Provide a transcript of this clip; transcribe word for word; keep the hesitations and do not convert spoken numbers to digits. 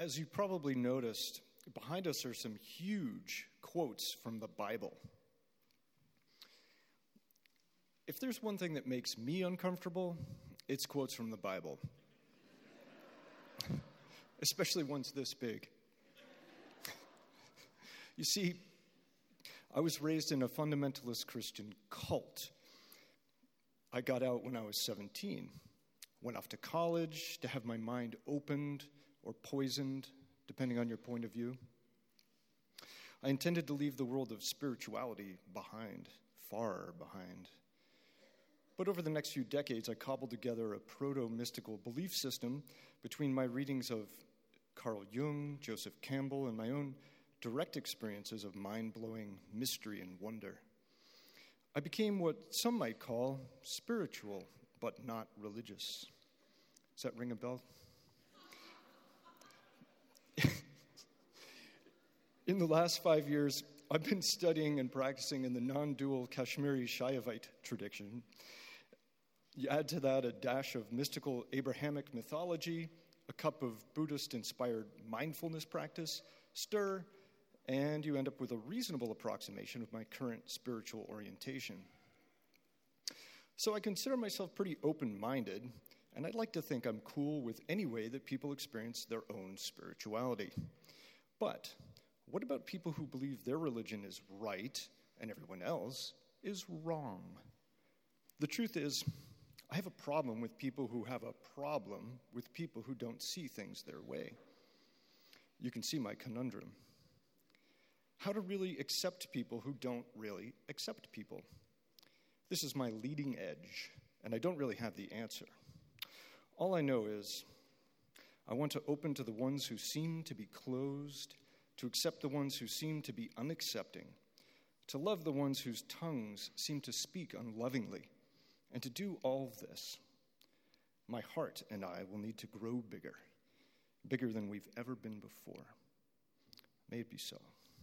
As you probably noticed, behind us are some huge quotes from the Bible. If there's one thing that makes me uncomfortable, it's quotes from the Bible. Especially ones this big. You see, I was raised in a fundamentalist Christian cult. I got out when I was seventeen, went off to college to have my mind opened or poisoned, depending on your point of view. I intended to leave the world of spirituality behind, far behind. But over the next few decades, I cobbled together a proto-mystical belief system between my readings of Carl Jung, Joseph Campbell, and my own direct experiences of mind-blowing mystery and wonder. I became what some might call spiritual, but not religious. Does that ring a bell? In the last five years, I've been studying and practicing in the non-dual Kashmiri Shaivite tradition. You add to that a dash of mystical Abrahamic mythology, a cup of Buddhist-inspired mindfulness practice, stir, and you end up with a reasonable approximation of my current spiritual orientation. So I consider myself pretty open-minded, and I'd like to think I'm cool with any way that people experience their own spirituality. But what about people who believe their religion is right and everyone else is wrong? The truth is, I have a problem with people who have a problem with people who don't see things their way. You can see my conundrum. How to really accept people who don't really accept people? This is my leading edge, and I don't really have the answer. All I know is I want to open to the ones who seem to be closed, to accept the ones who seem to be unaccepting, to love the ones whose tongues seem to speak unlovingly, and to do all of this, my heart and I will need to grow bigger, bigger than we've ever been before. May it be so.